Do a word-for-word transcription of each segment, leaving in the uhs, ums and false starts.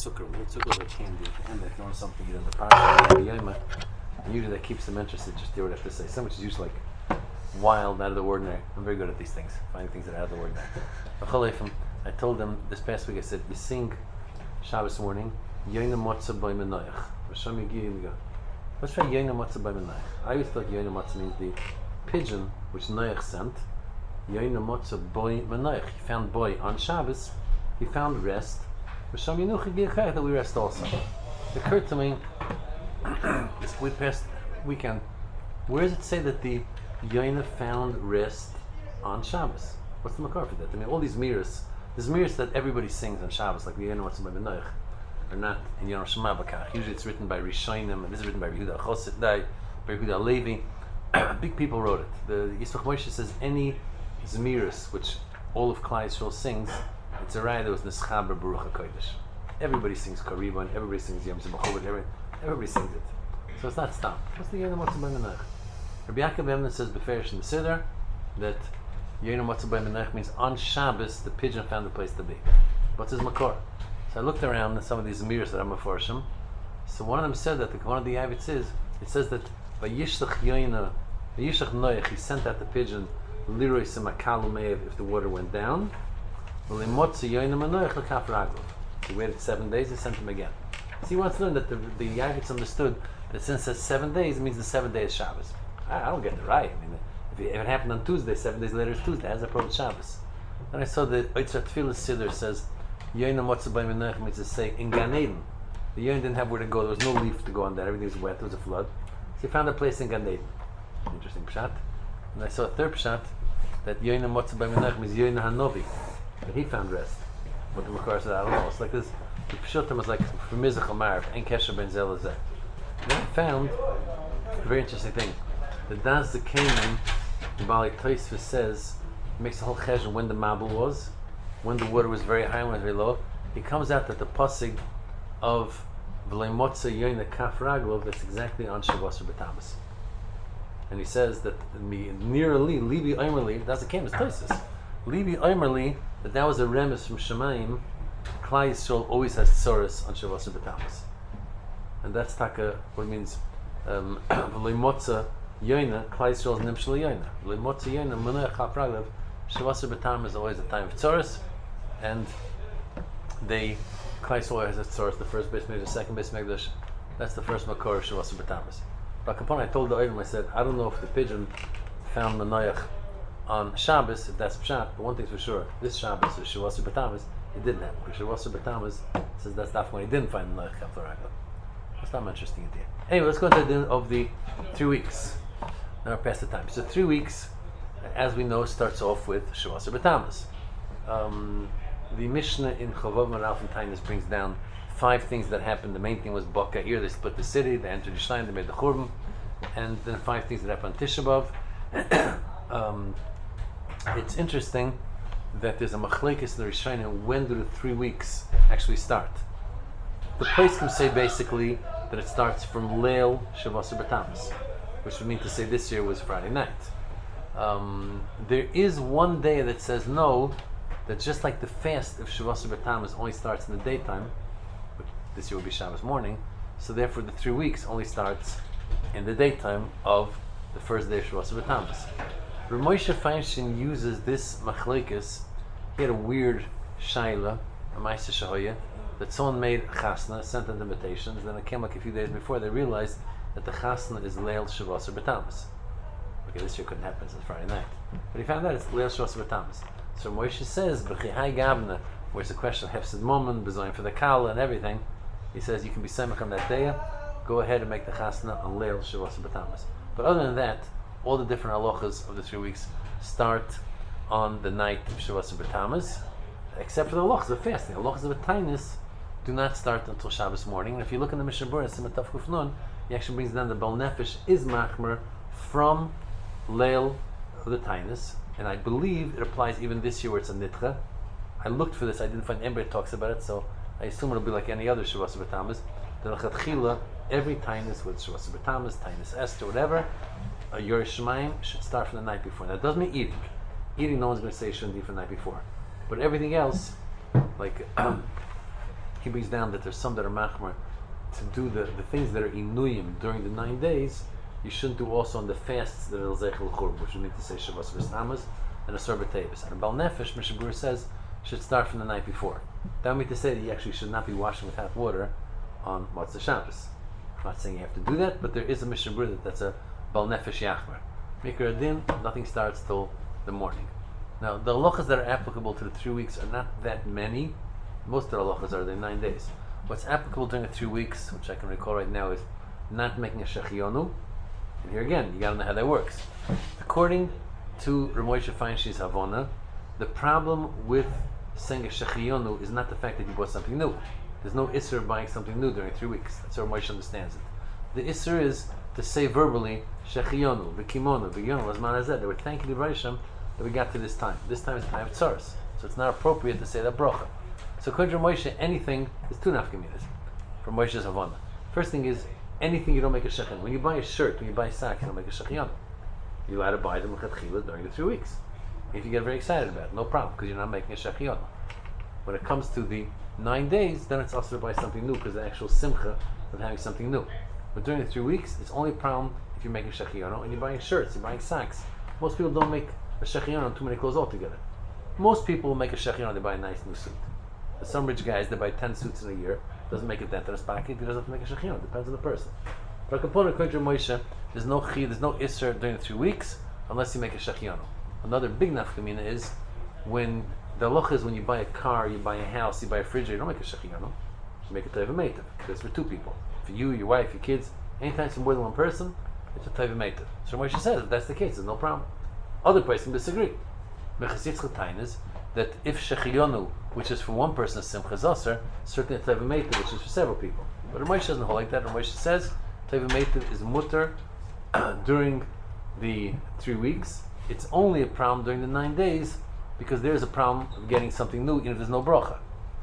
sukkah. We had sukkah with candy at the end. If you want something to eat on the parsha, and usually that keeps them interested. Just hear what I have to say. Some which is usually like wild, out of the ordinary. I'm very good at these things, finding things that are out of the ordinary. I told them this past week. I said, "You sing Shabbos morning, Yoina Motzah B'Yom Noach." Let's try Yoina Motzah B'Yom Noach. I always thought Yoina Motzah means the pigeon which Noach sent. Yoina Motzah B'Yom Noach. He found boy on Shabbos. He found rest. That we rest also. It occurred to me this week past weekend. Where does it say that the Yoina found rest on Shabbos? What's the makar for that? I mean, all these mirrors. There's mirrors that everybody sings on Shabbos, like the Yoina Motzah B'Yom Noach, are not in Yom Shema Bakach. Usually it's written by Rishonim, and this is written by Yehuda Chosid, by Yehuda Levi. Big people wrote it. The Yisroch Moshe says any Zmiris, which all of Klai Yisrael sings, it's a raya that was Neschaber Baruch HaKodesh. Everybody sings Karibon, everybody sings Yom Zebachobot, everybody, everybody sings it. So it's not stop. What's the Yoina Motzah B'Yom Noach? Rabbi Yaakov Emner says Beferish in the Siddur that Yoina Motzah B'Yom Noach means on Shabbos the pigeon found a place to be. What's his makor? So I looked around at some of these mirrors that I'm aforshim. So one of them said that the, one of the Yavits is it says that Vayishlach Yoina, Vayishlach Noach, he sent out the pigeon Liroy Semakalu Me'ev if the water went down. V'Lemotzah Yoina Manoach L'Kaf Raglav. He waited seven days. He sent him again. So he wants to learn that the the Yavits understood that since it says seven days, it means the seventh day is Shabbos. I, I don't get it right. I mean, if it, if it happened on Tuesday, seven days later is Tuesday. How's that problem with Shabbos? Then I saw the Eitzar Tefillah Siddur says Yoina Motzah B'Yom Noach means to say in Gan Eden. The Yoina didn't have where to go. There was no leaf to go on that. Everything was wet. There was a flood. So he found a place in Gan Eden. Interesting pshat. And I saw a third pshat that Yoina Motzah B'Yom Noach means Yoina Hanovi, that he found rest. What the Makar said, I don't know. It's like this. The pshatim was like from Mizrach Amar and Kesher Ben Zelazeh. Then I found a very interesting thing. The Das the Canaan, the Bali Tosfos says, makes the whole cheshire when the Mabul was, when the water was very high, when it was very low. It comes out that the pasig of V'lei Motzah Yoina Kaf Raglov, that's exactly on Shavuos B'Tamas. And he says that near Li, Libi Omerli, that's the Canaan, it's Tosfos. Libi Omerli, that that was a remes from Shemaim. Klai Yisrael always has tzoros on Shavuos B'Tamas. And that's taka, what it means, um, V'lei Motzah Yoina, Klai Yisrael is Nimshal Yoina. V'lei Motzah Yoina, Manoach Kaf Raglov, Shavuos B'Tamas is always a time of tzoros, and they, Klai Yisrael has a tzoros, the first base Megdash, the second base Megdash, that's the first makor of Shavuos B'Tamas. But Kapon, I told the Oivim, I said, I don't know if the pigeon found Manoach on Shabbos, if that's pshat, but one thing's for sure, this Shabbos, or Shavuos B'Tamas, it didn't happen. Because Shavuos B'Tamas says that's the when he didn't find Manoach Kaf Raglov. That's not an interesting idea. Anyway, let's go into the din of the three weeks. Now we're past the time. So three weeks, as we know, starts off with Shavuos B'Tamas. Um, the Mishnah in Chavov and Ralph and Tainus brings down five things that happened. The main thing was Baka here, they split the city, they entered Yerushalayim, they made the Churban, and then five things that happened on Tisha B'Av. um, it's interesting that there's a machlekes in the Rishonim. When do the three weeks actually start? The place can say basically that it starts from Leil Shavuos B'Tamas, which would mean to say this year was Friday night. Um, there is one day that says no, that just like the fast of Shavuos B'Tamas only starts in the daytime, but this year will be Shabbos morning, so therefore the three weeks only starts in the daytime of the first day of Shavuos B'Tamas. Rav Moshe Feinstein uses this machlekes. He had a weird shaila, a ma'aseh shahoya, that someone made chasna, sent out invitations, then it came like a few days before they realized that the chasna is Leil Shavuos B'Tamas. Okay, this year couldn't happen, it's Friday night. But he found out it's Leil Shavuos B'Tamas. So Moshe says, B'chihai Gavna, where it's a question of Hefsid Momen, Bezoin for the Kala and everything, he says you can be semach on that day, go ahead and make the chasna on Leil Shavuos B'Tamas. But other than that, all the different halachas of the three weeks start on the night of Shavuos B'Tamas, except for the halachas of fasting. The halachas of Tainus do not start until Shabbos morning. And if you look in the Mishnah Berurah, Siman Tav Kuf Nun, he actually brings down the Bal Nefesh is machmer from Leil of the Tainus, and I believe it applies even this year where it's a nitcha. I looked for this, I didn't find anybody talks about it, so I assume it'll be like any other Shavuos B'Tamas. The Lechatchila, every Tainus, whether it's Shavuos B'Tamas, Tainus Esther, whatever, a Yerush Shemaim should start from the night before. Now, that doesn't mean eating. Eating, no one's going to say shouldn't eat from the night before. But everything else, like um, he brings down that there's some that are machmer to do the, the things that are inuyim during the nine days. You shouldn't do also on the fasts that are Zechel Churb, which would mean to say Shabbos V'Stamas and a Sorba Tevis. And a Bal Nefesh, Mishnah Berurah says, should start from the night before. That would mean to say that you actually should not be washing with hot water on Motzei Shabbos. I'm not saying you have to do that, but there is a Mishnah Berurah that that's a Bal Nefesh Yachmer. Mikra Adin, nothing starts till the morning. Now, the halachas that are applicable to the three weeks are not that many. Most of the halachas are the nine days. What's applicable during the three weeks, which I can recall right now, is not making a shechionu. And here again, you gotta know how that works. According to Rav Moshe Feinstein's Havana, the problem with saying a shechionu is not the fact that you bought something new. There's no isser of buying something new during three weeks. That's how Rav Moshe understands it. The isser is to say verbally, shechionu, v'kimonu, v'yonu, lazman hazeh, that we're thanking the Rishon that we got to this time. This time is the time of tzaras. So it's not appropriate to say that bracha. So according to Rav Moshe, anything is two nafkaminas from Moshe's Havana. First thing is, anything you don't make a shechin. When you buy a shirt, when you buy a sack, you don't make a shechianu. You're allowed to buy them during the three weeks. If you get very excited about it, no problem, because you're not making a shechianu. When it comes to the nine days, then it's also to buy something new, because the actual simcha of having something new. But during the three weeks, it's only a problem if you're making shechianu and you're buying shirts, you're buying sacks. Most people don't make a shechianu on too many clothes altogether. Most people will make a shechianu, they buy a nice new suit. Some rich guys, they buy ten suits in a year, doesn't make a dent in his pocket, he doesn't have to make a shechianu, depends on the person. But according to Moshe, there's no chi, there's no isser during the three weeks unless you make a shechianu. Another big nafkamina is when the halacha is when you buy a car, you buy a house, you buy a fridge, you don't make a shechianu, you make a teiva meitiv. It's for two people. For you, your wife, your kids, anytime it's more than one person, it's a teiva meitiv. So Moshe says if that's the case, there's no problem. Other person disagree. Mechas Yitzchak is that if shechianu, which is for one person, is simcha zaser, certainly a teiva meitiv, which is for several people. But Rav Moshe doesn't hold like that. Rav Moshe says teiva meitiv is mutter uh, during the three weeks. It's only a problem during the nine days because there's a problem of getting something new, even if there's no bracha.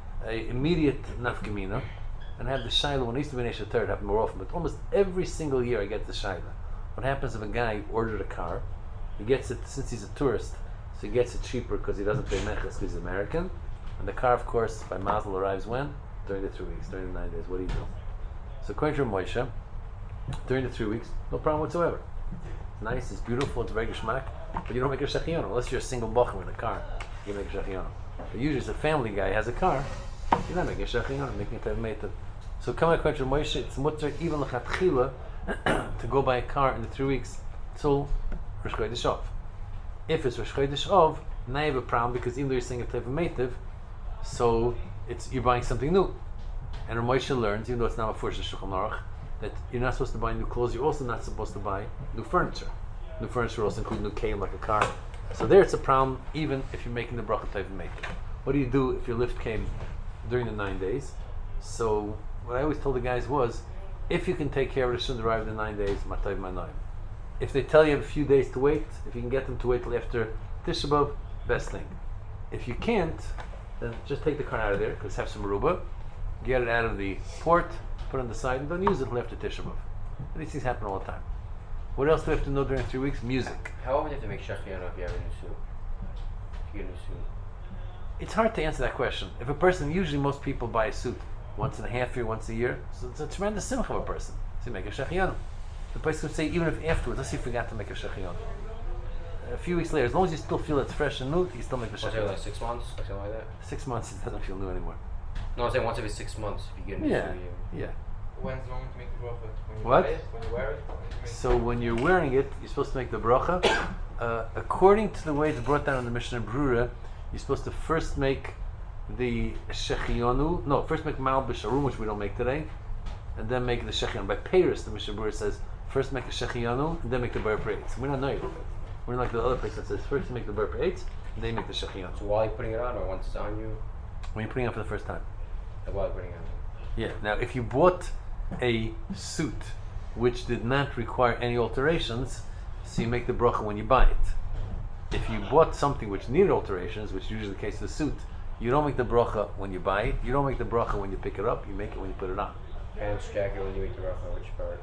A immediate nafkamina, and I have the shaila when I used to be in Esha Third, it happened more often, but almost every single year I get the shaila. What happens if a guy ordered a car, he gets it since he's a tourist, so he gets it cheaper because he doesn't pay mechas because he's American, and the car, of course, by mazel arrives when? During the three weeks, during the nine days. What do you do? So according to Moshe, during the three weeks, no problem whatsoever. It's nice, it's beautiful, it's very geschmack, but you don't make a shechianu unless you're a single bochum in a car. You make a shechianu. But usually, if a family guy has a car, you're not making a shechianu, you're making a teiva meitiv. So coming according to Moshe, it's mutter even l'chatchila to go buy a car in the three weeks till Rosh Chodesh Av. If it's Rosh Chodesh Av, now you have a problem because even though you're saying a teiva meitiv, so it's you're buying something new. And Rav Moshe learns, even though it's not a first Shulchan Aruch, that you're not supposed to buy new clothes. You're also not supposed to buy new furniture. New furniture also includes new kelim like a car. So there, it's a problem even if you're making the bracha teiva meitiv. What do you do if your lift came during the nine days? So what I always told the guys was, if you can take care of it as soon as arrive in the nine days, matayv manoim. If they tell you you have a few days to wait, if you can get them to wait till after Tisha B'Av, best thing. If you can't, then just take the car out of there, because have some aruba, get it out of the port, put it on the side, and don't use it until after Tisha B'Av. These things happen all the time. What else do we have to know during three weeks? Music. How often do you have to make shechianu if you have a new suit? If you get a new suit? It's hard to answer that question. If a person, usually most people buy a suit once in a half year, once a year, so it's a tremendous simcha of a person. So you make a shechianu. The place could say, even if afterwards, let's say you forgot to make a shechianu. A few weeks later, as long as you still feel it's fresh and new, you still make the Once every shechianu. like six months, or something like that? Six months, it doesn't feel new anymore. No, I'm saying once every six months if you get a new Yeah, suit. You... yeah. When's the moment to make the bracha? When you What? buy it? When you wear it? When you make So when you're wearing it, you're supposed to make the bracha. Uh, according to the way it's brought down in the Mishnah Berurah, you're supposed to first make the shechianu. No, first make mal b'sharum, which we don't make today, and then make the shechianu. By Paris, the Mishnah Berurah says first make the shechianu and then make the bar prates. We're not knowing it. We're not like the other place that says first you make the bar prates and then you make the shechianu. So while you're putting it on, or once it's on you? When you're putting it on for the first time. Like while you're putting it on. Yeah. Now, if you bought a suit which did not require any alterations, so you make the bracha when you buy it. If you bought something which needed alterations, which is usually the case of the suit, you don't make the bracha when you buy it. You don't make the bracha when you pick it up. You make it when you put it on. Pants, jacket, when you make the bracha, which part?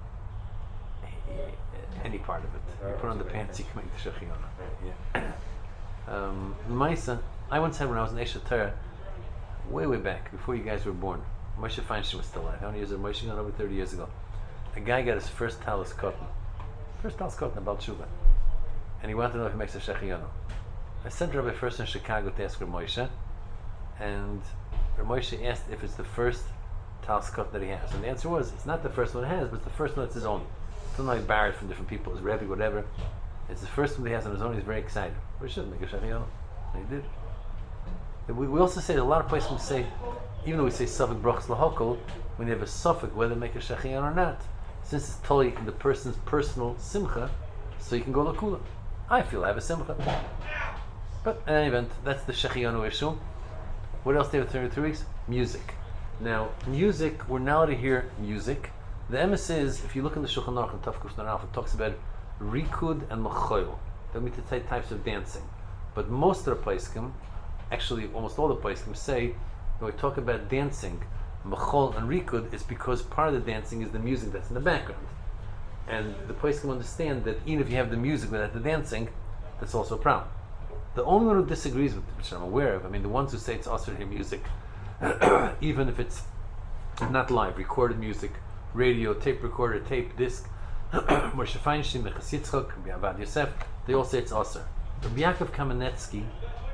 Any part of it. You put on the pants, you can make the shechianu. Right. Yeah. Um, Maisa, I once had when I was in Esha Torah, way, way back, before you guys were born. Moshe Feinstein was still alive. How many years ago? Moshe got over thirty years ago. A guy got his first talis cotton. First talis cotton about Tshuva. And he wanted to know if he makes a Shechianu. I sent Rabbi first in Chicago to ask Rabbi Moshe. And Rabbi Moshe asked if it's the first talis cotton that he has. And the answer was, it's not the first one he has, but it's the first one that's his own. It's not like borrowed from different people, his Rebbe, whatever. It's the first one he has on his own. He's very excited. We should make a Shechianu. And he did. We, we also say that a lot of places we say, even though we say Safek Brachas Lahokol, when you have a Safek, whether make a Shechianu or not, since it's totally in the person's personal simcha, so you can go Lakula. I feel I have a simcha. But in any event, that's the Shechianu issue. What else do you have in thirty-three weeks? Music. Now, music, we're now to hear music. The emes is, if you look in the Shulchan Aruch and Tafkuf Naraf, it talks about Rikud and Machoil. That means to say types of dancing. But most of the Paiskim, actually almost all the Paiskim, say when we talk about dancing, Machol and Rikud, is because part of the dancing is the music that's in the background. And the Paiskim understand that even if you have the music without the dancing, that's also a problem. The only one who disagrees with it, which I'm aware of, I mean the ones who say it's also to hear music, even if it's not live, recorded music, radio, tape recorder, tape, disc, Moshe Feinstein, Mechas Yitzchak, Avad Yosef, they all say it's also. Rabbi Yaakov Kamenetsky,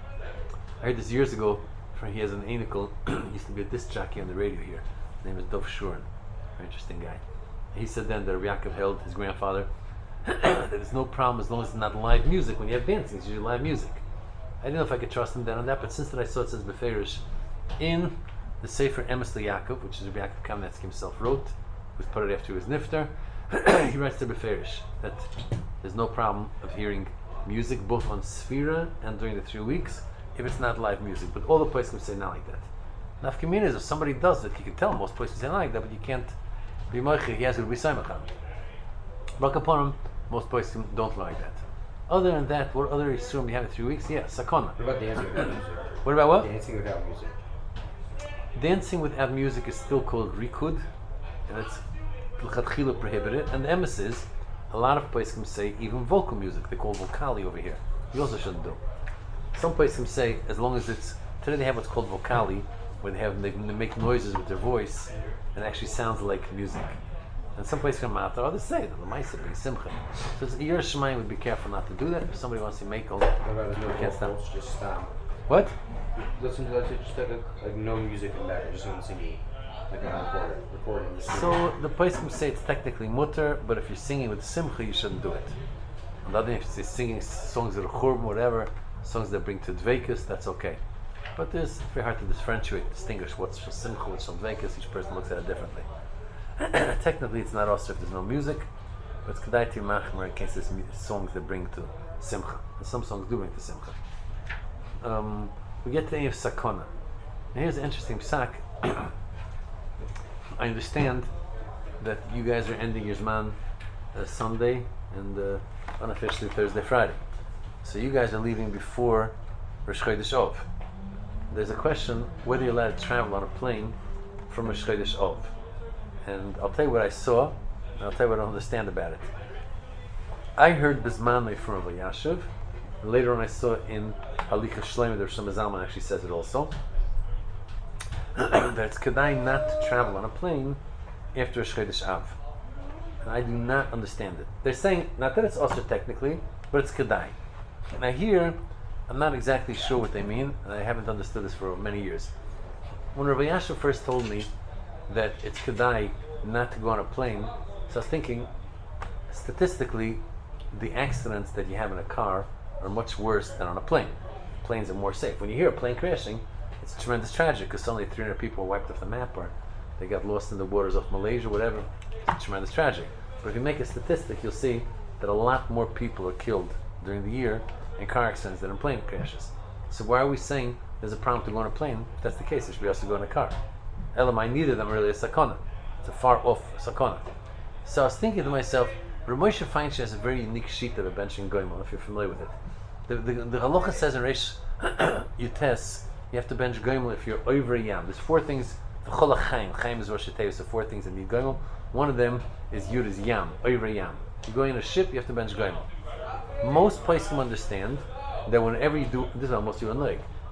I heard this years ago, from he has an anicle, he used to be a disc jockey on the radio here. His name is Dov Shuren, very interesting guy. He said then that Rabbi Yaakov held his grandfather that there's no problem as long as it's not live music. When you have dancing, it's usually live music. I didn't know if I could trust him then on that, but since that I saw it says Beferish in the Sefer Emes LeYaakov, which is Rabbi Yaakov Kamenetsky himself wrote, was put it after his niftar, he writes to Beferish that there's no problem of hearing music both on Sfira and during the three weeks if it's not live music. But all the places can say not like that. Nafkamina is if somebody does it, you can tell most places say not like that, but you can't be moiche. He has to be simachan. Back upon him, most places don't like that. Other than that, what other isurim you have in three weeks? Yeah, sakona. What about dancing without music? What about what? Dancing without music. Dancing without music is still called rikud, and it's l'chatchila prohibited. And the emes is, a lot of places can say even vocal music. They call vocali over here. You also shouldn't do. Some places can say as long as it's today they have what's called vocali, where they have they, they make noises with their voice and it actually sounds like music. And some places come out, others say that the ma'aser brings simcha. So it's, your shemaim would be careful not to do that. If somebody wants to make all, What about no you can't stop. vocals, just um, What? listen to that, just like, like no music in that, just someone singing, like a recorder, recording. the singing. So the place can say it's technically mutter, but if you're singing with simcha, you shouldn't do it. On the other hand, if you're singing songs that are churban, whatever, songs that bring to dveikus, that's okay. But it's very hard to differentiate, distinguish what's from simcha, what's from dveikus. Each person looks at it differently. Technically, it's not also if there's no music, but it's kedai to machmer against this songs that bring to simcha. And some songs do bring to simcha. Um, we get to the end of sakona. And here's an interesting psak. I understand that you guys are ending your Zman uh, Sunday and uh, unofficially Thursday, Friday. So you guys are leaving before Rosh Chodesh Av. There's a question whether you're allowed to travel on a plane from Rosh Chodesh Av. And I'll tell you what I saw, and I'll tell you what I don't understand about it. I heard Bismanli from Rabbi Yashiv. Later on I saw in Halicha Shleima, the Rosh Zalman actually says it also, that it's kedai not to travel on a plane after Rosh Chodesh Av. And I do not understand it. They're saying, not that it's also technically, but it's kedai. Now here, I'm not exactly sure what they mean, and I haven't understood this for many years. When Rabbi Yashiv first told me that it's kedai not to go on a plane, so I was thinking, statistically, the accidents that you have in a car are much worse than on a plane. Planes are more safe. When you hear a plane crashing, it's tremendous tragic because suddenly three hundred people are wiped off the map, or they got lost in the waters of Malaysia, whatever. It's tremendous tragic. But if you make a statistic, you'll see that a lot more people are killed during the year in car accidents than in plane crashes. So why are we saying there's a problem to go on a plane? If that's the case, it should be also go in a car. Elamai, neither of them are really a sakona. It's a far off sakona. So I was thinking to myself, Rav Moshe Feinstein has a very unique sheet of a bench in Goimel, if you're familiar with it. The, the, the halacha says in Reish Yutes, you have to bench Goimel if you're over a yam. There's four things, v'chol ha'chaim, chaim is Rosh Hashanah, so four things that need Goimel. One of them is yud is yam, over a yam. You go in a ship, you have to bench Goimel. Most places understand that whenever you do, this is almost you and leg,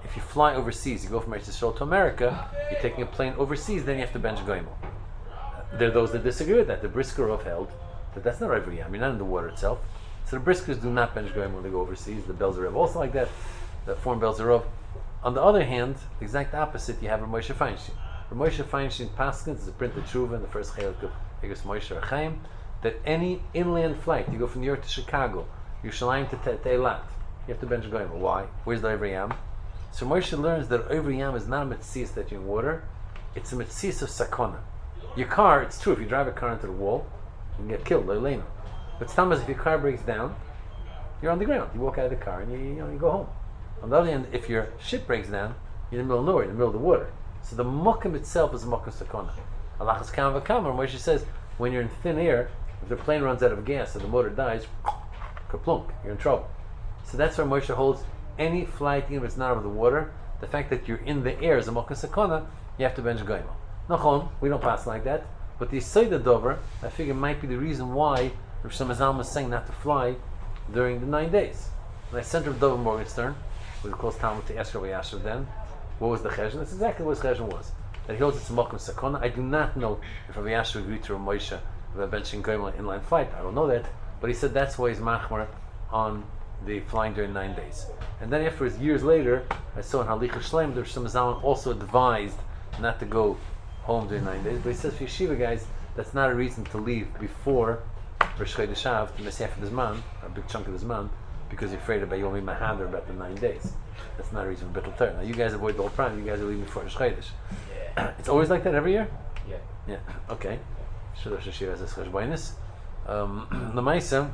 if you fly overseas, you go from Eretz Yisrael to America, you're taking a plane overseas, then you have to bench goimel. There are those that disagree with that. The Brisker Rov held that that's not every yam. You're not in the water itself. So the Briskers do not bench goimel when they go overseas. The Belzer Rov also like that. The form Belzer Rov. On the other hand, the exact opposite, you have Rav Moshe Feinstein. Rav Moshe Feinstein Paskins is a printed tshuva in the first chelik of Eges Moshe Rechaim, that any inland flight, you go from New York to Chicago, Yerushalayim to Te- Eilat, you have to bench goimel. Why? Where's the Over Yam? So Moshe learns that Over Yam is not a mitzvah that you're in water, it's a mitzvah of sakona. Your car, it's true, if you drive a car into the wall, you can get killed, leilena. But sometimes if your car breaks down, you're on the ground. You walk out of the car and you, you know, you go home. On the other hand, if your ship breaks down, you're in the middle of nowhere, in the middle of the water. So the mokum itself is a mokum sakona. Allah is kam v'kam, and Moshe says, when you're in thin air, if the plane runs out of gas or the motor dies, kaplunk, you're in trouble. So that's where Moshe holds any flight, even if it's not over the water, the fact that you're in the air is a mokum sakona, you have to bench goimel. Nachon, we don't pass like that, but the Yisayda Dover, I figure, might be the reason why Rav Shlomo Zalman was saying not to fly during the nine days. When I sent Rav Dover Morgenstern, we were close Talmud to ask Rav Yashav then, what was the cheshon? That's exactly what his cheshon was. That he holds it's a mokum sakona. I do not know if Rav Yashav agreed to Rav Moshe about benching goimel inline flight. I don't know that, but he said that's why he's machmer on the flying during nine days. And then afterwards, years later, I saw in Halicha Shleim that Rav Shlomo Zalman also advised not to go home during nine days, but he says for yeshiva guys, that's not a reason to leave before Rosh Chodesh Av to miss half of the Zman, a big chunk of the Zman, because you're afraid about Yomi Mahader about the nine days. That's not a reason for Bittul Torah. Now you guys avoid the whole prime, you guys are leaving before Rosh Chodesh. Yeah. It's always like that every year? Yeah. Yeah, okay. Sure, Rosh Hashiva has a cheshbonis. Um, the Maisa,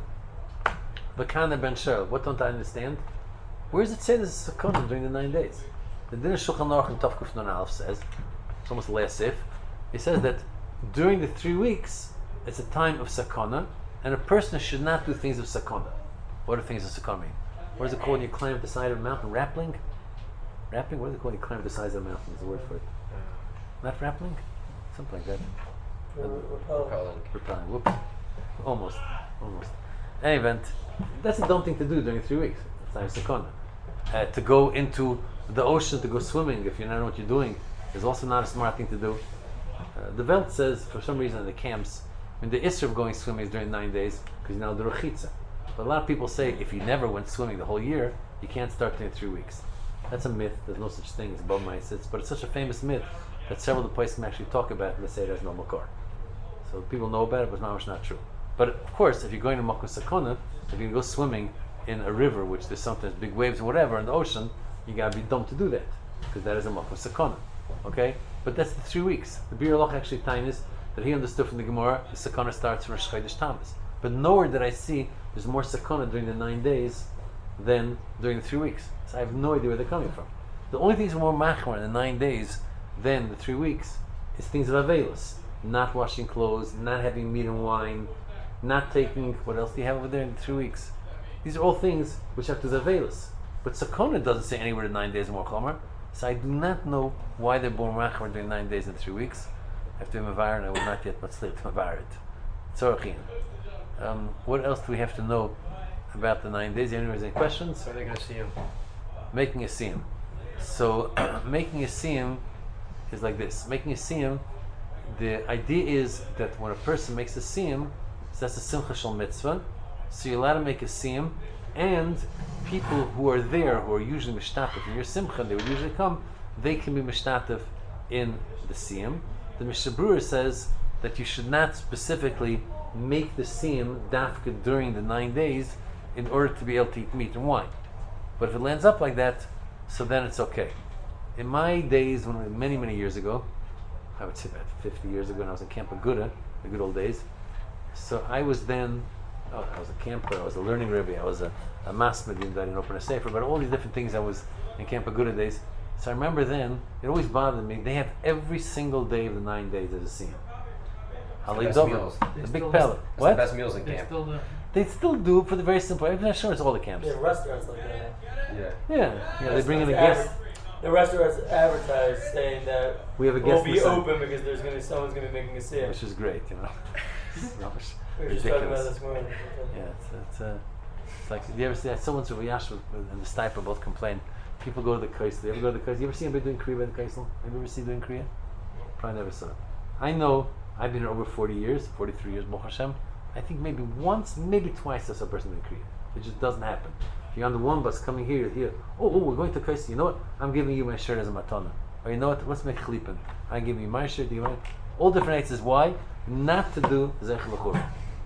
Bakana Ben Shel, what don't I understand? Where does it say there's a sakona during the nine days? The Din Shulchan Aruch in Tavkuf Nun Aleph says, it's almost the last sif, he says that during the three weeks, it's a time of sakona, and a person should not do things of sakona. What are things of sakona mean? What is it called when you climb up the side of a mountain? Rappling? Rappling? What is it called when you climb up the sides of a mountain? Is the word for it? Not rappling? Something like that. Repelling. Repelling. Whoop. Almost. Almost. Any event, that's a dumb thing to do during three weeks. It's time of sakona. Uh, to go into the ocean to go swimming, if you don't know what you're doing, is also not a smart thing to do. Uh, the Welt says, for some reason in the camps, I mean, the Isser of going swimming is during nine days, because now the Rechitza. But a lot of people say, if you never went swimming the whole year, you can't start during three weeks. That's a myth. There's no such thing as above my sits, but it's such a famous myth that several of the places can actually talk about it and they say it has no makor. So people know about it, but it's not true. But of course, if you're going to Makom Sakona, if you go swimming in a river, which there's sometimes big waves or whatever in the ocean, you gotta be dumb to do that, because that is a Makom Sakona. Okay? But that's the three weeks. The Bir Loch actually time is that he understood from the Gemara, the Sakona starts from Rosh Chodesh Tammuz. But nowhere did I see there's more Sakona during the nine days than during the three weeks. So I have no idea where they're coming from. The only things more machmar in the nine days than the three weeks is things of Avelis. Not washing clothes, not having meat and wine, not taking, what else do you have over there in the three weeks? These are all things which have to do with Avelis. But Sakona doesn't say anywhere the nine days more chomer. So I do not know why they're born machmar during nine days and three weeks. I have to be mavar, and I will not yet matzliach to mavar it. Tzorachin. Um, what else do we have to know about the nine days? Anyone has any questions? Are they going to see him? Making a siyum. So making a siyum is like this. Making a siyum, the idea is that when a person makes a siyum, so that's a simcha shel mitzvah, so you're allowed to make a siyum, and people who are there, who are usually mishtatef in your simcha, they would usually come, they can be mishtatef in the siyum. The Mishnah Berurah says that you should not specifically make the siyum dafka during the nine days in order to be able to eat meat and wine. But if it lands up like that, so then it's okay. In my days, when many, many years ago, I would say about fifty years ago when I was in Camp Aguda, the good old days, so I was then, oh, I was a camper, I was a learning rebbe, I was a, a masmedim, I didn't open a sefer, but all these different things I was in Camp Aguda days. So I remember then, it always bothered me, they have every single day of the nine days as a scene. The best meals. A big pellet. That's What? the best meals in They camp. still do. They still do for the very simple. I'm not sure it's all the camps. Yeah, restaurants like that. Yeah. Yeah, yeah. They bring in a Restaurants guest. adver- The restaurants advertise saying that We have a we'll guest be list, open because there's gonna someone's gonna be making a sale. which is great, you know. Rubbish. We were just talking about Ridiculous. this morning. Yeah, it's, it's, uh, it's like, do you ever see that? Someone's with Yash and the Stiper both complain. People go to the Kaisel. You ever go to the Kaisel? You ever see anybody doing Kriya by the Kaisel? Have you ever seen doing Kriya? Probably never saw it. I know, I've been here over forty years, forty-three years, Baruch Hashem. I think maybe once, maybe twice I saw a person doing Kriya. It just doesn't happen. If you're on the one bus coming here, here, oh, oh, we're going to Kaisel. You know what? I'm giving you my shirt as a matana. Or you know what? Let's make chlipen. I'm giving you my shirt. You want all different nights is why not to do Zech L'chur.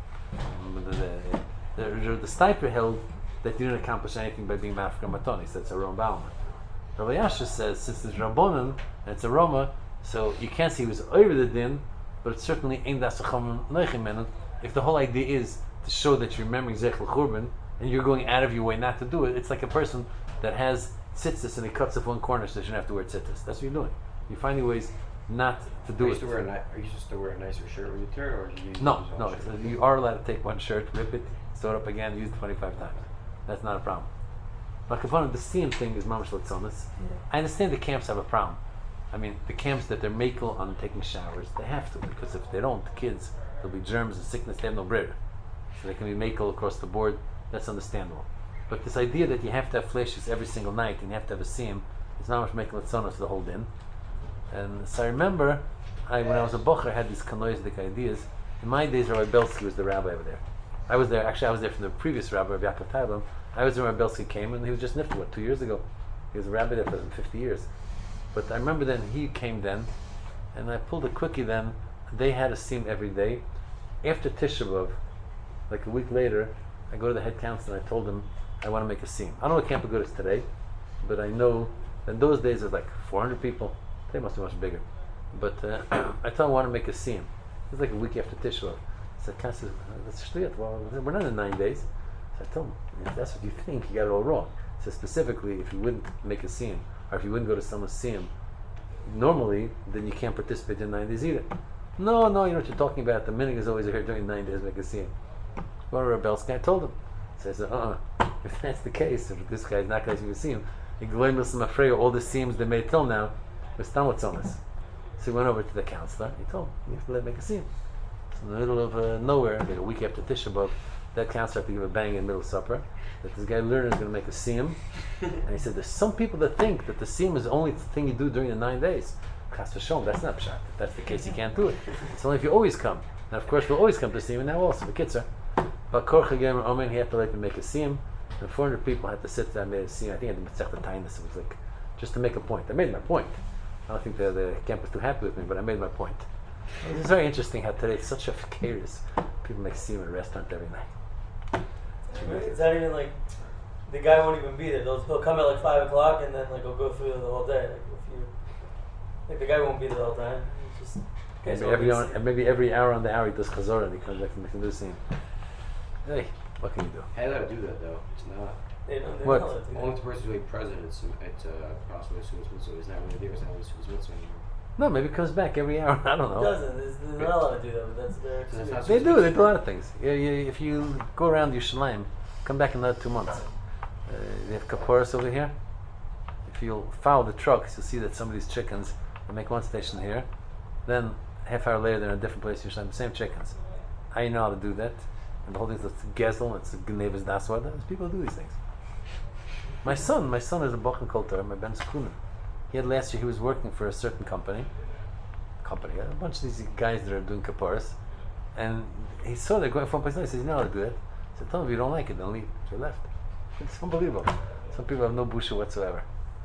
The, the, the, the Stiper held that you didn't accomplish anything by being Mafka Matana. He said it's a Rom Balma. Rabbi Yasha says since it's Rabbonon and it's a Roma, so you can't say he was over the din, but it certainly ain't das Neichim. If the whole idea is to show that you're remembering Zech L'churban and you're going out of your way not to do it, it's like a person that has tzitzis and he cuts off one corner so you shouldn't have to wear tzitzis. That's what you're doing. You're finding ways not to do Are you it. supposed to wear a ni- are you supposed to wear a nicer shirt when you turn, or do you use No, use no. one It's, shirt? you are allowed to take one shirt, rip it, sew it up again, use it twenty-five times. That's not a problem. But Kavanah, the same thing is mamash latzonis. I understand the camps have a problem. I mean, the camps that they're makel on taking showers, they have to, because if they don't, the kids, there'll be germs and sickness, they have no bread. So they can be makel across the board, that's understandable. But this idea that you have to have flashes every single night and you have to have a seam, it's not much makel latzonis for the whole din. And so I remember, I, when I was a bocher, I had these kanoistic ideas. In my days, Rabbi Belsky was the rabbi over there. I was there, actually I was there from the previous rabbi, Rabbi Yaakov Teibel. I was there when Belsky came, and he was just nifted, what, two years ago? He was a rabbi there for fifty years. But I remember then, he came then, and I pulled a quickie then, they had a seam every day. After Tisha B'Av, like a week later, I go to the head counselor and I told him, I want to make a seam. I don't know what Camp Good is today, but I know, in those days it was like four hundred people. Today must be much bigger. But uh, I told him I want to make a seam. It was like a week after Tisha B'Av. I said, Kass, that's shtuyat. Well, we're not in nine days. So I told him, if that's what you think, you got it all wrong. So specifically, if you wouldn't make a seam, or if you wouldn't go to someone's seam, normally, then you can't participate in nine days either. No, no, you know what you're talking about. The minhag is always here during nine days, make a seam. One of Rebelski, I told him. So I said, uh-uh. If that's the case, if this guy's not going to make a seam, all the seams they made till now, was Tamotzonis. So he went over to the counselor. He told him, you have to let make a seam. So in the middle of uh, nowhere, like a week after Tisha B'Av, that counselor had to give a bang in the middle of supper, that this guy learner is going to make a seam. And he said, there's some people that think that the seam is the only thing you do during the nine days. Chas v'sholom, that's not pshat. If that's the case, you can't do it. It's only if you always come. And of course, we'll always come to seam, and now also, the kids are. But Korcha Gemer Omen, he had to let them make a seam, and four hundred people had to sit there and made a seam. I think I had to check the tightness. It was like, just to make a point. I made my point. I don't think the, the camp was too happy with me, but I made my point. It's very interesting how today it's such a curious. People make seam in a restaurant every night. It's not even like the guy won't even be there. They'll, he'll come at like five o'clock and then like he'll go through the whole day. Like if you, like the guy won't be there all the time. It's just Maybe every, hour, and maybe every hour on the hour he does chazorah and he comes back and makes another scene. Hey, what can you do? How do I do that though? It's not. They don't, they What? don't let The only person who's really present at at uh, possibly Sumas Mitzvah is not really there. It's not really Sumas Mitzvah anymore. No, maybe he comes back every hour. I don't It know. doesn't. It's- They're not allowed to do that, but that's their So that's excuse. not They do. They do a lot of things. Yeah, yeah, if you go around Yerushalayim, come back in another two months. Uh, they have kaporas over here. If you'll follow the trucks, you'll see that some of these chickens, they make one station here, then half hour later they're in a different place in Yerushalayim, the same chickens. I know how to do that. And the whole thing is it's gezel, it's gnevas daswad. There's people who do these things. My son, my son is a Bochen Kolter, my Ben Skunen. He had last year, he was working for a certain company, company, a bunch of these guys that are doing kaparas, and he saw they're going from one place to another. He says, you know how to do it. I said, tell them if you don't like it, then leave. So he left. It's unbelievable. Some people have no busha whatsoever.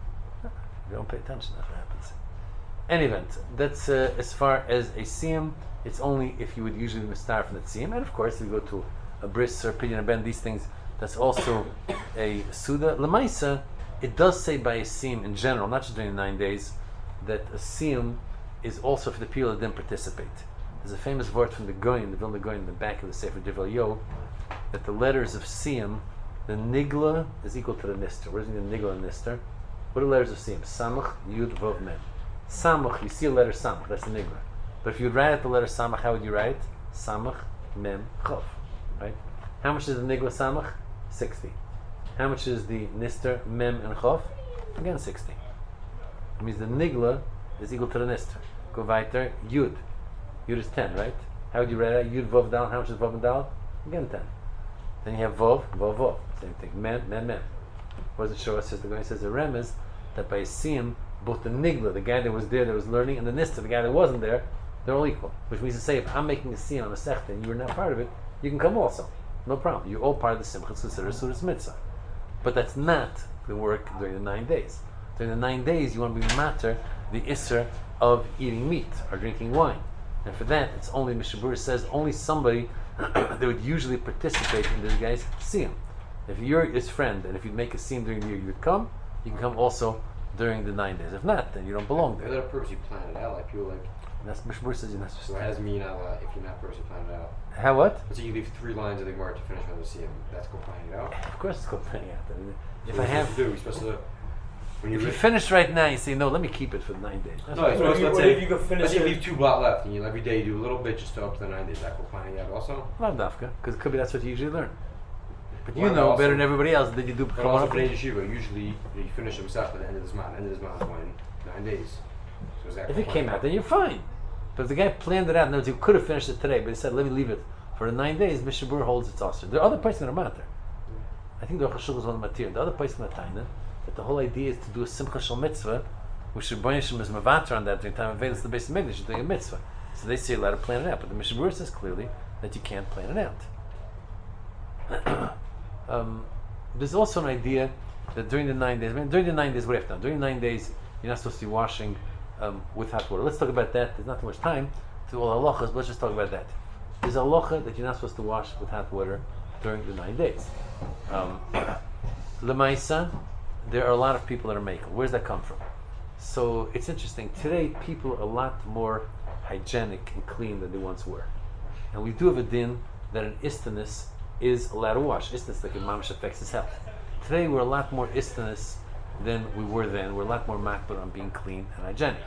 You don't pay attention, that's what happens. Any event, that's uh, as far as a siyam, it's only if you would usually mistar from that siyam, and of course, if you go to a bris or pidyon ben, these things, that's also a suda. Lamaisa, it does say by a siyam in general, not just during the nine days, that a siyam is also for the people that didn't participate. There's a famous word from the Goyin, the Vilna Goyin, in the back of the Sefer Divrei Yov, that the letters of siyam, the nigla is equal to the nister. What does it mean, the nigla and nister? What are the letters of siyam? Samach, yud, vov, mem. Samach, you see a letter samach, that's the nigla. But if you would write out the letter samach, how would you write it? Samach, mem, chof. Right? How much is the nigla samach? sixty. How much is the nister, mem, and chof? Again, sixty. It means the nigla is equal to the nister. Go weiter, yud. Yud is ten, right? How would you write it? Yud, vov, dal. How much is vov and dal? Again, ten. Then you have vov, vov, vov. Same thing. Mem, mem, mem. What does it show us? Says the guy says the remez that by siyum, both the nigla, the guy that was there that was learning, and the nista, the guy that wasn't there, they're all equal. Which means to say, if I'm making a siyum on a sechta and you were not part of it, you can come also. No problem. You're all part of the simcha. It's considered sudas mitzvah. But that's not the work during the nine days. During the nine days, you want to be matter the isser of eating meat or drinking wine. And for that, it's only, Mishabur says, only somebody that would usually participate in this guy's siyum. If you're his friend, and if you make a siyum during the year, you would come, you can come also during the nine days. If not, then you don't belong For there. that purpose, you plan it out. Like people like. That's Mishabur says you're not supposed So to. it has me not allowed if you're not purposely planning it out. How what? So you leave three lines of the Gemara to finish with the C M. That's go planning it out. Of course it's called planning out. I mean, if So I what you're have, supposed to do, you're supposed to. When if you re- finish right now, you say, no, let me keep it for the nine days. That's No, fine. it's What if you- let's what say, if you could finish let's say you it- leave two blot left, and you every day you do a little bit just to up to the nine days. That go planning out also. Not dafka, because it could be that's what you usually learn. But you Well, know also- better than everybody else that you do. But also for the yeshiva, usually you finish them stuff at the end of this month. End of this month is when nine days. So is that If go it came planning out, then you're fine. But if the guy planned it out, in other words, he could have finished it today, but he said, let me leave it for the nine days, Mishabur holds its osir. There are other places that are matter. I think the Rosh Hashanah is one of the material. The other place in the Taina, that the whole idea is to do a simcha shel mitzvah, which Rebbeinu Shem is mavater on that during time of Vedas, the base of Mikdash, doing a mitzvah. So they say you're allowed to plan it out, but the Mishabur says clearly that you can't plan it out. um, there's also an idea that during the nine days, I mean, during the nine days, what have done? During the nine days, you're not supposed to be washing um, with hot water. Let's talk about that. There's not too much time to all halachas, but let's just talk about that. There's a halacha that you're not supposed to wash with hot water during the nine days. Um, Lemaisa, there are a lot of people that are making. Where does that come from? So it's interesting. Today, people are a lot more hygienic and clean than they once were. And we do have a din that an istinus is allowed to wash. Istinus, like a mamash, affects his health. Today, we're a lot more istinus than we were then. We're a lot more makbid on being clean and hygienic.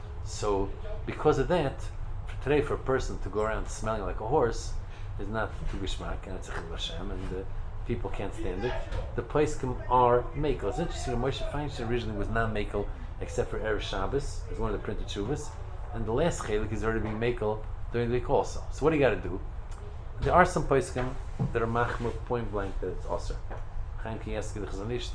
So, because of that, for today, for a person to go around smelling like a horse is not to gishmak, and it's a chilul Hashem, and uh, people can't stand it. The Paiskim are makel. It's interesting. Moshe Feinstein originally was not makel, except for Erev Shabbos, as one of the printed shuvas, and the last chelik is already being makel during the week also. So, what do you got to do? There are some Paiskim that are machmir point blank that it's osir. Chaim Kanievsky, the Chazon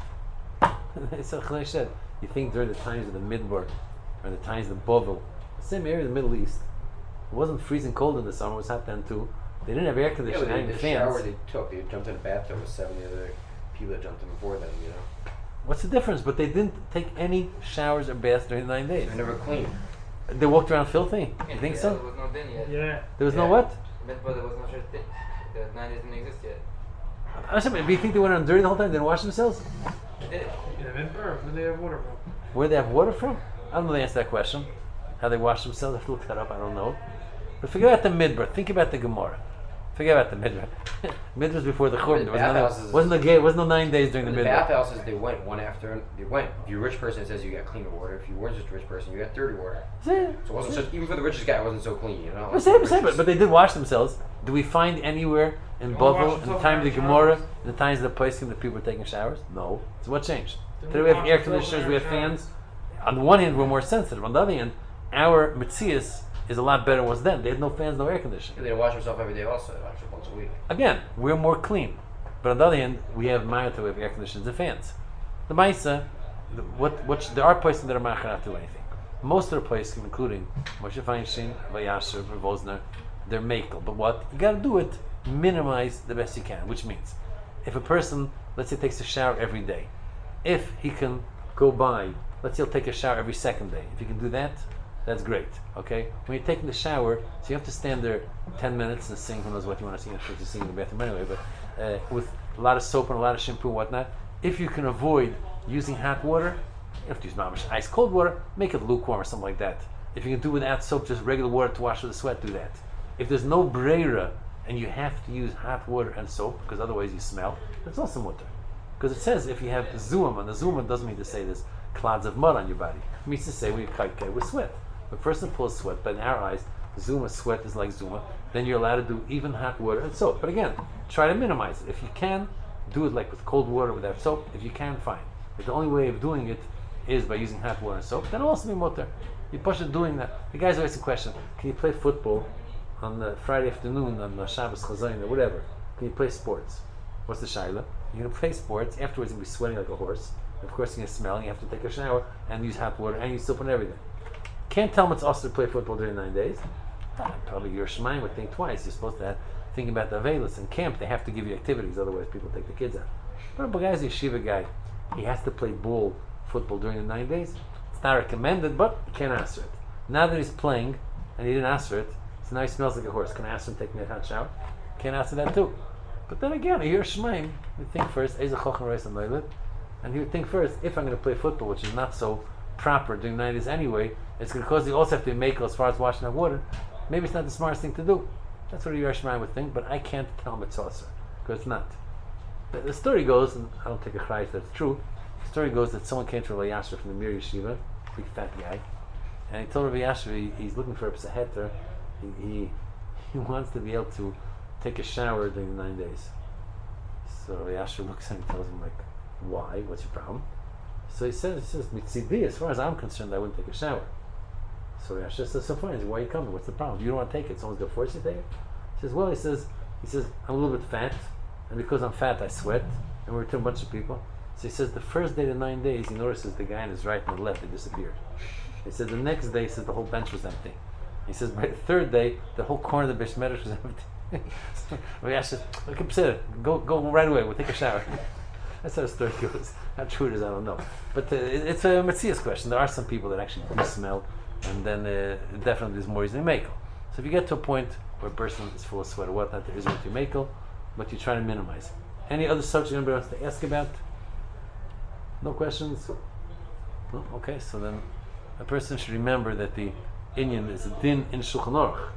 It's a Chazon said, you think during the times of the Midbar, or the times of the Bovel, the same area in the Middle East, it wasn't freezing cold in the summer, it was hot then too. They didn't have air Yeah, conditioning, but and the, the fans. shower they took, they jumped in a bathtub with seventy other people that jumped in before them, you know. What's the difference? But they didn't take any showers or baths during the nine days. They're never clean. They walked around filthy. You think yeah, so? It was not then yet. Yeah. There was no Yeah. what? But there was no such thing. The nine days didn't exist yet. I said, but you think they went on dirty the whole time? They didn't wash themselves? They did. Yeah, Midbar, where they have water from. Where they have water from? I don't know the answer to that question. How they wash themselves? I have to look that up. I don't know. But forget about the midbar. Think about the Gemara. Forget about the midbar. Midbar was before the Churban. There was no, bathhouses- wasn't no gay. Wasn't no nine days during the The midbar. bathhouses, they went one after, they went. If you're a rich person, it says you got cleaner water. If you weren't just a rich person, you got dirty water. See? So it wasn't such, even for the richest guy, it wasn't so clean, you know? But, say, say, but, but they did wash themselves. Do we find anywhere in They all Bavel, wash in the themselves time of the in their Gemara, showers. in the times of the Paiskim, that people were taking showers? No. So what changed? They Today we have wash air themselves in conditioners, their we have showers. fans. On the one hand, we're more sensitive. On the other hand, our Metzias is a lot better than was then. They had no fans, no air conditioning. They wash themselves every day also, they wash it once a week. Again, we're more clean. But on the other hand, we have Mayata, we have air conditioners and fans. The Maisa, the, what, what, there are places that are Machar not do anything. Most of the places, including Moshe Feinstein, Vayasher, Vosner, they're makel. But what? You gotta do it, minimize the best you can, which means if a person, let's say, takes a shower every day, if he can go by, let's say he'll take a shower every second day, if he can do that, that's great. Okay? When you're taking the shower, so you have to stand there ten minutes and sing, who knows what you want to sing, I'm sure you sing in the bathroom anyway, but uh, with a lot of soap and a lot of shampoo and whatnot, if you can avoid using hot water, you have to use mamish ice cold water, make it lukewarm or something like that. If you can do without soap, just regular water to wash with the sweat, do that. If there's no breira and you have to use hot water and soap because otherwise you smell, that's also mutter. Because it says if you have zoom, and the zoom doesn't mean to say there's clouds of mud on your body. It means to say when you kaike with sweat. If a person pulls sweat, but in our eyes, zuma sweat is like zuma, then you're allowed to do even hot water and soap. But again, try to minimize it. If you can, do it like with cold water without soap. If you can, fine. If the only way of doing it is by using hot water and soap, then it'll also be mutter. You push it doing that. The guys always a question: can you play football on the Friday afternoon on the Shabbos Chazon or whatever? Can you play sports? What's the shaila? You're going to play sports. Afterwards, you're going to be sweating like a horse. Of course, you're going to smell. And you have to take a shower and use hot water and use soap and everything. Can't tell them it's also to play football during nine days. Ah, probably your Shemaim would think twice. You're supposed to have, think about the Avelis in camp. They have to give you activities, otherwise people take the kids out. But a guy's a yeshiva guy. He has to play ball football during the nine days. It's not recommended, but you can't answer it. Now that he's playing and he didn't answer it, so now he smells like a horse. Can I ask him to take me a hot shower? Can't answer that too. But then again, a year Shemaim, you think first, Eze Chochen Reis and Leilit, and he would think first, if I'm going to play football, which is not so proper during nine days anyway, it's going to cause you also have to make as far as washing that water. Maybe it's not the smartest thing to do. That's what a year Shemaim would think, but I can't tell him it's also, because it's not. The, the story goes, and I don't take a cry that's true, the story goes that someone came to Rabbi Yasher from the Mir Yeshiva, big fat guy, and he told Rabbi Yasher he, he's looking for a psaheter. He, he he wants to be able to take a shower during the nine days. So Rabbi Yasher looks at him and tells him, like, why? What's your problem? So he says, he says, Mitzidi, as far as I'm concerned, I wouldn't take a shower. So Rabbi Yasher says, so fine, why are you coming? What's the problem? You don't want to take it, someone's going to force you to take it? He says, well, he says, he says, I'm a little bit fat, and because I'm fat, I sweat, and we're to a bunch of people. So he says, the first day of the nine days, he notices the guy on his right and the left, they disappeared. He said, the next day, he says, the whole bench was empty. He says, by the third day, the whole corner of the Beis Medrash was empty. So Rabbi Yasher says, okay, Psir, go, go right away, we'll take a shower. That's how the story goes. How true it is, I don't know. But uh, it, it's a Metzias question. There are some people that actually do smell, and then uh, definitely there's more easily makel. So if you get to a point where a person is full of sweat or whatnot, there is what you makel, but you try to minimize. Any other subject anybody wants to ask about? No questions? No? Okay, so then a person should remember that the Inyan is a din in Shulchan Aruch.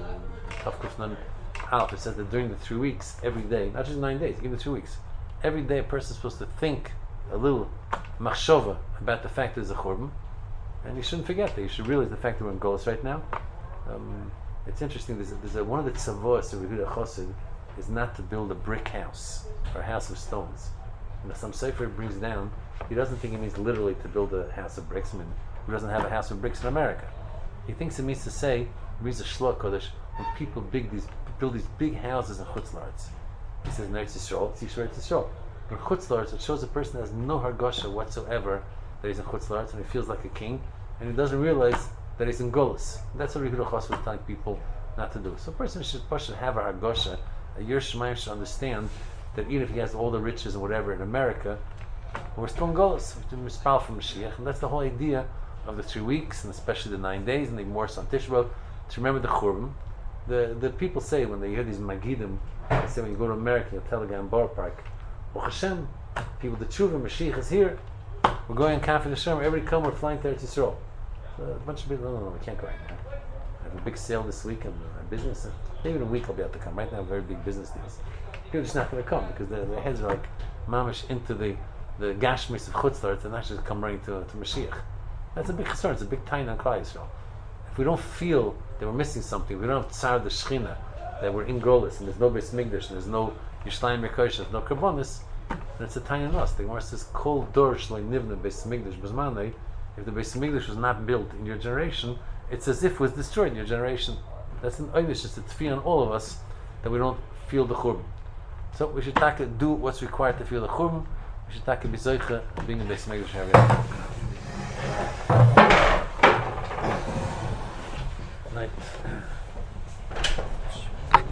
It says that during the three weeks, every day, not just nine days, even the three weeks, every day a person is supposed to think a little machshova about the fact that there's a churban, and you shouldn't forget that. You should realize the fact that we're in Golos right now. Um, it's interesting. There's, a, there's a, one of the tzavos of Yehuda Chassid is not to build a brick house or a house of stones. You know, some sefer brings down. He doesn't think it means literally to build a house of bricks. I mean, who doesn't have a house of bricks in America? He thinks it means to say, it means a shlok kodesh, when people big these, build these big houses in Chutz La'aretz. He says, no, it's Yisrael, it's Yisrael, it's Yisrael. In Chutz La'aretz, it shows a person has no hargosha whatsoever that he's in Chutz La'aretz and he feels like a king, and he doesn't realize that he's in Golus. That's what Yehuda Chassid was telling people not to do. So a person should, should have a hargosha, a Yer Shemaim should understand that even if he has all the riches and whatever in America, we're still in Golus, we're still mispal from Mashiach, and that's the whole idea of the three weeks, and especially the nine days, and the more on Tisha B'Av, to remember the Churban. The the people say when they hear these Magidim, they say when you go to America, you tell the guy in Bar Park, "Oh Hashem, people, the Tshuva Mashiach is here. We're going on Kafir Hashem. Everybody come. We're flying to Eretz Yisrael." So a bunch of people, no, no, no, we can't go right now. I have a big sale this week in my business. And maybe in a week I'll be able to come. Right now, very big business deals. People are just not going to come because their, their heads are like mamish into the the Gashmis of Chutz La'aretz and actually come running to to Mashiach. That's a big concern. It's a big tain on Klal Yisrael. If we don't feel that we're missing something, we don't have Tsar the Shechina, that we're in Golus, and there's no Beis Mikdash, and there's no Yerushalayim Rekosh, there's no Karbonis, then it's a tain on us. The Gemara says, Kol Dor Shloi Nivna Beis Mikdash B'zmanei. If the Beis Mikdash was not built in your generation, it's as if it was destroyed in your generation. That's an Eilish, it's a tefillah on all of us that we don't feel the Churban. So we should taka, do what's required to feel the Churban. We should taka be zoicha being in Beis Mikdash every day. Night.